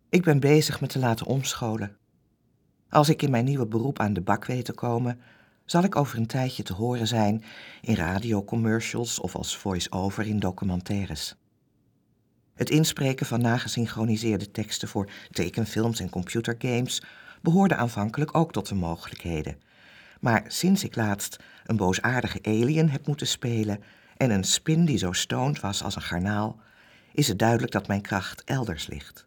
Ik ben bezig me te laten omscholen. Als ik in mijn nieuwe beroep aan de bak weet te komen, zal ik over een tijdje te horen zijn in radiocommercials of als voice-over in documentaires. Het inspreken van nagesynchroniseerde teksten voor tekenfilms en computergames behoorde aanvankelijk ook tot de mogelijkheden. Maar sinds ik laatst een boosaardige alien heb moeten spelen en een spin die zo stoned was als een garnaal, is het duidelijk dat mijn kracht elders ligt.